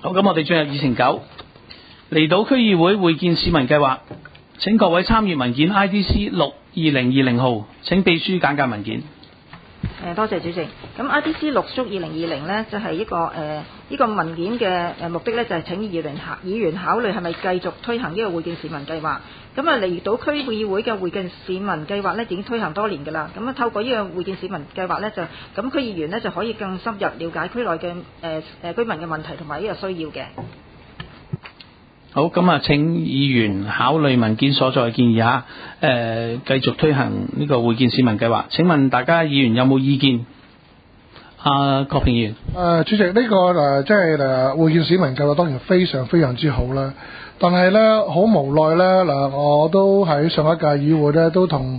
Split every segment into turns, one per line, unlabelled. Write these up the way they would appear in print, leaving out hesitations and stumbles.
好，咁我哋進入議程9，離島區議會會見市民計劃，請各位參閱文件 IDC 6/2020號，請秘書簡介文件。
多謝主席。咁 IDC 6/2020呢，就係一個呢個文件嘅目的呢，就係請議員考慮係咪繼續推行呢個會見市民計劃。咁啊，離島區議會嘅會見市民計劃呢，已經推行多年㗎啦。咁啊，透過呢個會見市民計劃呢，就咁區議員呢，就可以更深入了解區內嘅居民嘅問題同埋呢個需要嘅。
好，咁啊，請議員考慮文件所在嘅建議下，繼續推行呢個會見市民計劃。請問大家議員有冇意見？郭平議員。
主席，呢個即係會見市民計劃當然非常非常之好啦。但係咧，好無奈咧我都喺上一屆議會咧都同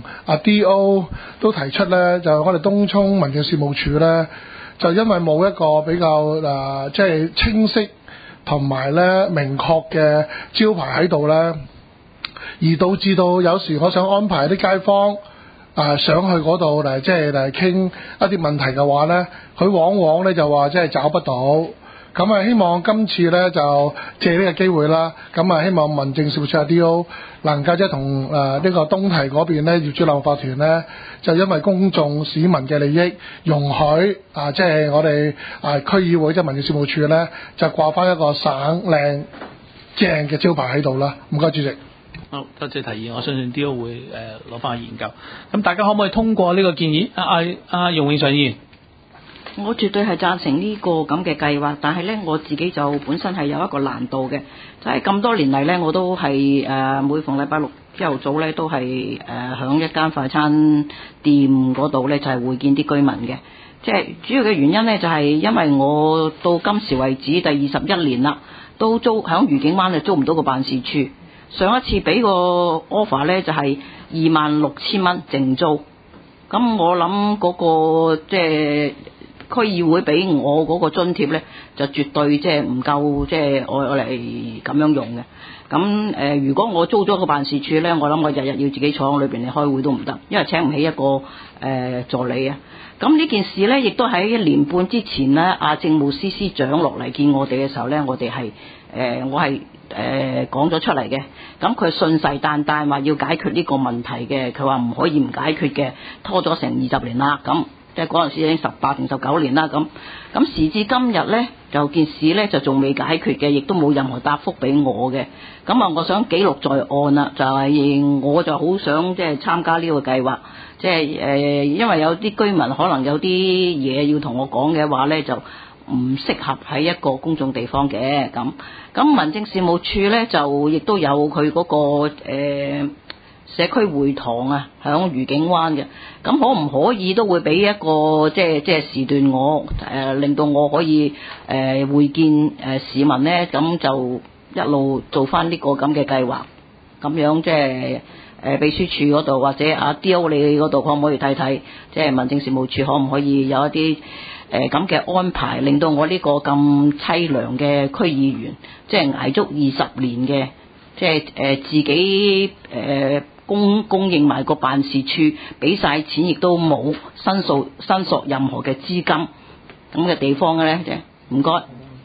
DO 都提出咧，就我哋東涌民政事務處咧，就因為冇一個比較即係清晰同埋咧明確嘅招牌喺度咧，而導致到有時我想安排啲街坊上去嗰度嚟，即係嚟傾一啲問題嘅話咧，佢往往咧就話即係找不到。咁啊，希望今次咧就借呢個機會啦，咁啊希望民政事務處DO 能夠即係同呢個東堤嗰邊咧業主立案法團咧，就因為公眾市民嘅利益，容許即係我哋區議會即係民政事務處咧，就掛翻一個省靚正嘅招牌喺度啦。唔該，主席。
好，多謝提議，我相信 DO 會攞翻去研究。咁大家可唔可以通過呢個建議？容永常議員。
我絕對係贊成呢個咁嘅計劃，但係呢，我自己就本身係有一個難度嘅，就係咁多年嚟呢，我都係每逢禮拜六朝頭早呢，都係響一間快餐店嗰度呢，就係會見啲居民嘅。即係主要嘅原因呢，就係因為我到今時為止第21年啦，都響愉景灣就租唔到個辦事處。上一次俾個 offer 呢，就係26,000蚊淨租，咁我諗嗰個即係區議會俾我嗰個津貼呢，就絕對即係唔夠，即係我嚟咁樣用嘅。咁如果我租咗個辦事處呢，我諗我日日要自己坐喺裏邊嚟開會都唔得，因為請唔起一個助理啊。咁呢件事呢，亦都喺1年半之前呢，政務司司長落嚟見我哋嘅時候呢，我哋係我係講咗出嚟嘅。咁佢信誓旦旦話要解決呢個問題嘅，佢話唔可以唔解決嘅，拖咗成20年啦。咁即係嗰陣時已經18定19年啦。咁時至今日呢，就件事呢就仲未解決嘅，亦都冇任何答覆俾我嘅。咁啊，我想記錄在案啦，就係我就好想即係參加呢個計劃，即係因為有啲居民可能有啲嘢要同我講嘅話呢，就唔適合喺一個公眾地方嘅。咁民政事務處呢，就亦都有佢嗰個社區會堂啊，響愉景灣嘅。咁可唔可以都會俾一個即係時段我令到我可以會見市民呢？咁就一路做翻呢個咁嘅計劃，咁樣即係秘書處嗰度或者DO 你嗰度可唔可以睇睇，即係民政事務處可唔可以有一啲咁嘅安排，令到我呢個咁凄涼嘅區議員，即係捱足20年嘅，即係自己供應埋個辦事處，俾晒錢亦都冇申索任何嘅資金咁嘅地方嘅咧，唔該。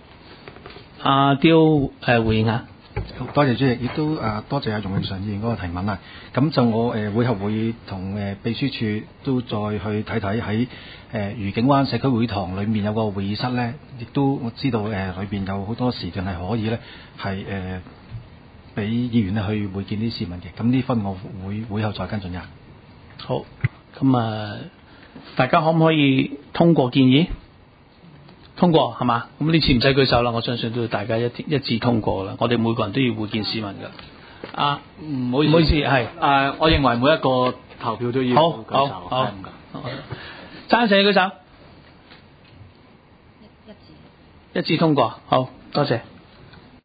DO 回應下。
多謝主席，亦都多謝容永常議員嗰個提問啦。咁就我會後會同秘書處都再去睇睇喺愉景灣社區會堂裏面有個會議室咧，亦都我知道裏邊有好多時段係可以咧係俾議員咧去會見啲市民嘅。咁呢分我會後再跟進嘅。
好，咁大家可唔可以通過建議？通過係嘛？咁呢次唔使舉手啦，我相信都大家一致通過啦。我哋每個人都要會見市民㗎。唔好意思，係
我認為每一個投票都要舉手。
好，贊成舉手。一致通過，好多謝。